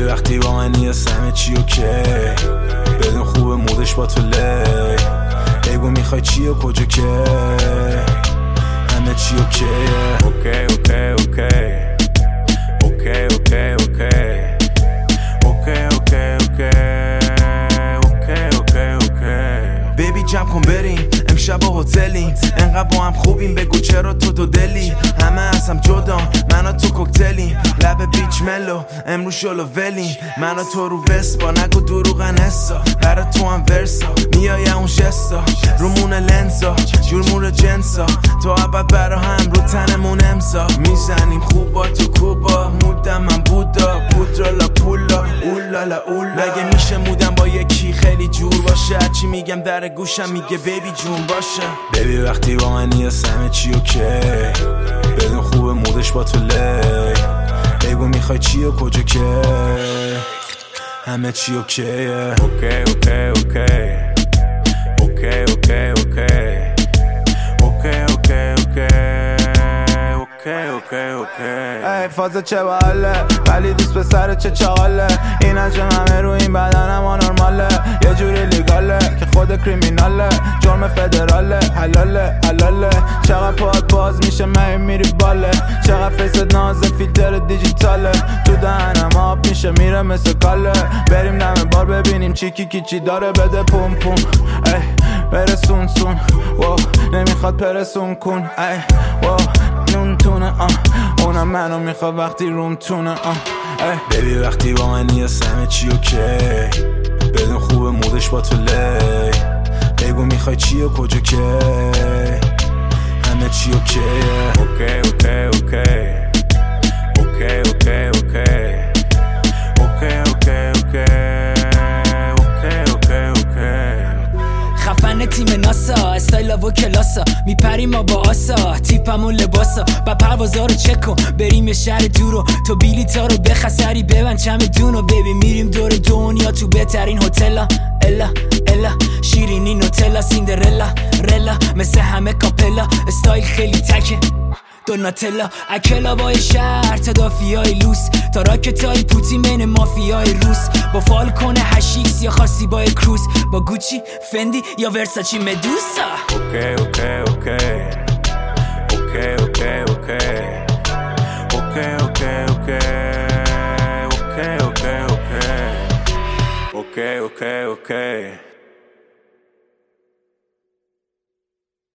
وقتی با من نیست همه چی اوکی، بدون خوب مودش با تو لی، بگو میخوای چی و کجا که همه چی اوکیه. اوکی اوکی اوکی اوکی اوکی اوکی اوکی اوکی اوکی اوکی اوکی. بیبی جمع کن بریم امشب با هتلیم، انقدر با هم خوبیم بگو چرا تو دو دلی، همه از هم جدا من و تو کوکتلیم، لب بیچ ملو امروز شلو ولیم، من و تو رو وسپا نگو دروغن حسا، برا تو هم ورسا میای اون جستا رومون لنزا جورمون جنسا، تو عبد برا هم رو تنمون امضا، میزنیم خوب با تو کوبا مودم من بودا پودرا لا پولا اولالا اولا، مگه میشه مودم با یکی خیلی جور باشه، چی میگم در گوشم میگه بیبی جون باشه. بیبی وقتی با من نیست همه چی اوکی، بدون خوب مودش با تو لی، بگو میخوای چی و کجا که همه چی اوکیه. اوکی اوکی اوکی اوکی اوکی اوکی اوکی اوکی اوکی اوکی اوکی. ای فازه چه باله ولی دوست به سر چه چاله، این انجام همه رو این بدنم آنورماله، یه جوری لیگاله که خود کریمیناله، جرم فدراله حلاله حلاله، چقدر پاد باز میشه من میری باله، چقدر فیست نازه فیلتر دیجیتاله، تو دهنم آب میشه میره مثل کاله، بریم دم بار ببینیم چی کی چی داره بده پوم پوم، ای بره سون سون واو نمیخواد پرسون کن، ای واو نون تونه اونم منو میخواد وقتی روم تونه بیبی وقتی با من نیست همه چی اوکی، بدون خوب مودش با تو لی، بگو میخوای چی و کجا که همه چی اوکیه. اوکی اوکی اوکی اوکی اوکی اوکی اوکی اوکی اوکی اوکی اوکی. خفن تیم ناسا استایل و کلاسا میپریم ما با آسا تیپمون لباسا با پروازا رو چک کن بریم یه شهر دورو، تو بیلیتا رو بخسری ببند چمدونو، بیبی میریم دور دنیا تو بهترین هتلا، الا الا شیرینی نوتلا سیندرلا رلا مثل همه کاپلا، استایل خیلی تکه دوناتلا، اکلا بای شهر تدافیای لوس، تا راکتای پوتین بین مافیای روس، با فالکون هشیکس یا خاصی بای کروز، با گوچی فندی یا ورساچی مدوسا. اوکی اوکی اوکی اوکی اوکی اوکی اوکی اوکی اوکی اوکی اوکی اوکی اوکی اوکی.